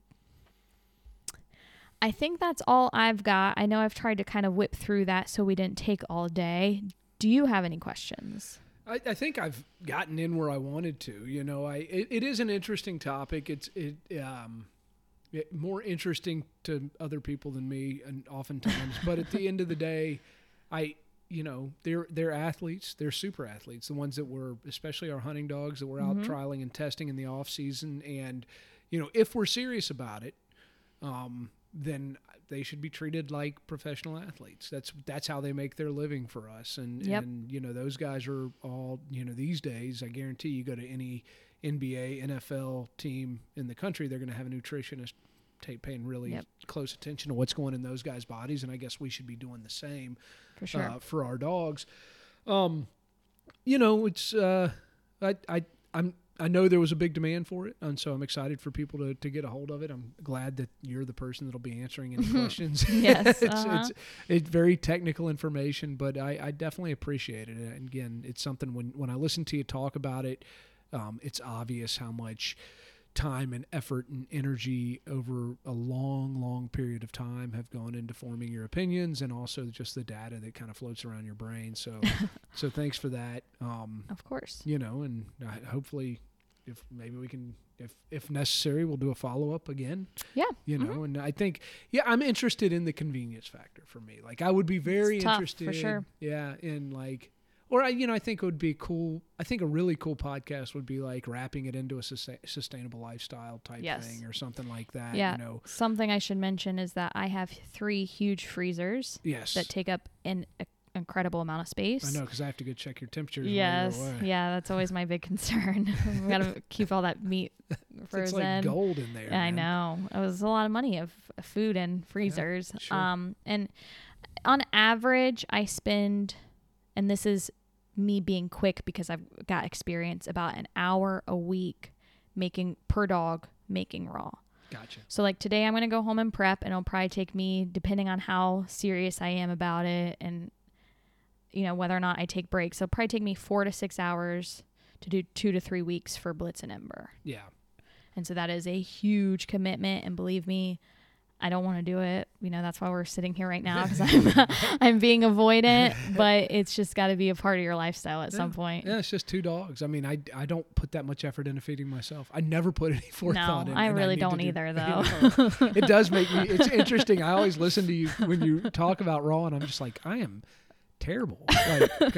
I think that's all I've got. I know I've tried to kind of whip through that so we didn't take all day. Do you have any questions? I, I think I've gotten in where I wanted to. You know, I it, it is an interesting topic. It's it um it, more interesting to other people than me, and oftentimes. But at the end of the day, I. You know, they're they're athletes. They're super athletes. The ones that were, especially our hunting dogs that we're out mm-hmm. trialing and testing in the off season. And, you know, if we're serious about it, um, then they should be treated like professional athletes. That's that's how they make their living for us. And, yep. and you know, those guys are all, you know, these days, I guarantee you go to any N B A, N F L team in the country, they're going to have a nutritionist take, paying really yep. close attention to what's going in those guys' bodies. And I guess we should be doing the same. For sure. Uh, for our dogs. Um, you know, it's, uh, I, I, I'm, I know there was a big demand for it. And so I'm excited for people to, to get a hold of it. I'm glad that you're the person that'll be answering any questions. Yes. it's, uh-huh. it's, it's very technical information, but I, I definitely appreciate it. And again, it's something when, when I listen to you talk about it, um, it's obvious how much time and effort and energy over a long, long period of time have gone into forming your opinions, and also just the data that kind of floats around your brain. So, so thanks for that. Um, of course, you know, and uh, hopefully if maybe we can, if, if necessary, we'll do a follow-up again. Yeah. You know, mm-hmm. and I think, yeah, I'm interested in the convenience factor for me. Like I would be very it's tough, interested for sure. Yeah. In like, Or, I, you know, I think it would be cool. I think a really cool podcast would be like wrapping it into a sustain, sustainable lifestyle type yes. thing or something like that. Yeah. You know. Something I should mention is that I have three huge freezers yes. that take up an a, incredible amount of space. I know, because I have to go check your temperatures. Yes. While you're away. Yeah, that's always my big concern. We got to keep all that meat frozen. It's like gold in there. I man. know. It was a lot of money of food and freezers. Yeah, sure. Um, and on average, I spend, and this is me being quick because I've got experience, about an hour a week making per dog making raw. Gotcha. So like today I'm going to go home and prep, and it'll probably take me, depending on how serious I am about it and, you know, whether or not I take breaks, it'll probably take me four to six hours to do two to three weeks for Blitz and Ember. Yeah. And so that is a huge commitment. And believe me, I don't want to do it. You know, that's why we're sitting here right now, because I'm, I'm being avoidant, but it's just got to be a part of your lifestyle at yeah. some point. Yeah, it's just two dogs. I mean, I, I don't put that much effort into feeding myself. I never put any forethought no, in. I really I don't do, either, though. You know, it does make me, it's interesting. I always listen to you when you talk about raw, and I'm just like, I am terrible. Like,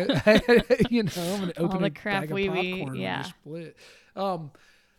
you know, I'm going to open All the a crap bag of we popcorn eat, yeah. and just split. Um,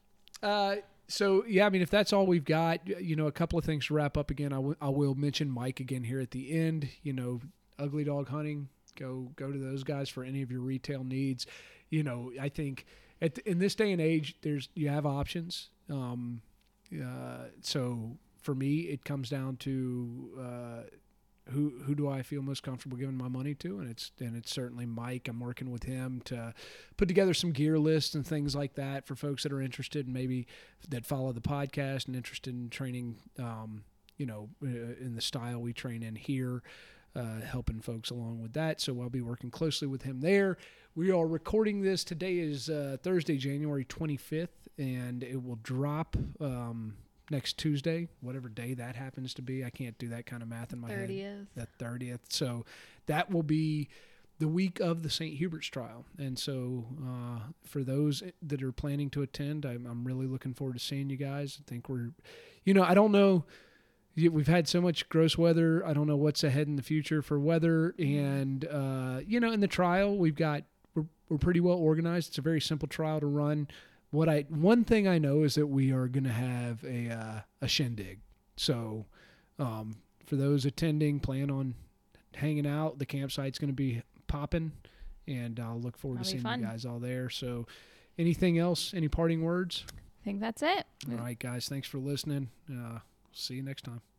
uh, So, yeah, I mean, if that's all we've got, you know, a couple of things to wrap up again. I, w- I will mention Mike again here at the end. You know, Ugly Dog Hunting, go go to those guys for any of your retail needs. You know, I think at the, in this day and age, there's you have options. Um, uh, so, for me, it comes down to uh, who who do I feel most comfortable giving my money to, and it's and it's certainly Mike. I'm working with him to put together some gear lists and things like that for folks that are interested and maybe that follow the podcast and interested in training, um, you know, in the style we train in here, uh, helping folks along with that. So I'll be working closely with him there. We are recording this. Today is uh, Thursday, January twenty-fifth, and it will drop um, next Tuesday, whatever day that happens to be. I can't do that kind of math in my thirtieth. head. The thirtieth. So that will be the week of the Saint Hubert's trial. And so uh, for those that are planning to attend, I'm, I'm really looking forward to seeing you guys. I think we're, you know, I don't know. We've had so much gross weather. I don't know what's ahead in the future for weather. And, uh, you know, in the trial, we've got, we're, we're pretty well organized. It's a very simple trial to run. What I one thing I know is that we are going to have a uh, a shindig. So um, for those attending, plan on hanging out. The campsite's going to be popping, and I'll look forward That'll to be seeing fun. you guys all there. So anything else? Any parting words? I think that's it. All right, guys. Thanks for listening. Uh, see you next time.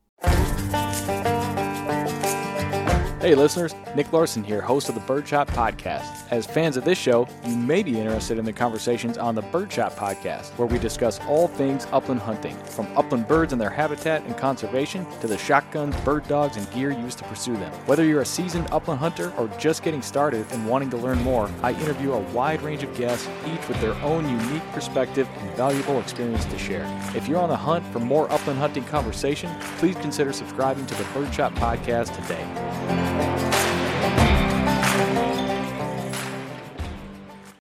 Hey listeners, Nick Larson here, host of the Birdshot Podcast. As fans of this show, you may be interested in the conversations on the Birdshot Podcast, where we discuss all things upland hunting, from upland birds and their habitat and conservation, to the shotguns, bird dogs, and gear used to pursue them. Whether you're a seasoned upland hunter or just getting started and wanting to learn more, I interview a wide range of guests, each with their own unique perspective and valuable experience to share. If you're on the hunt for more upland hunting conversation, please consider subscribing to the Birdshot Podcast today.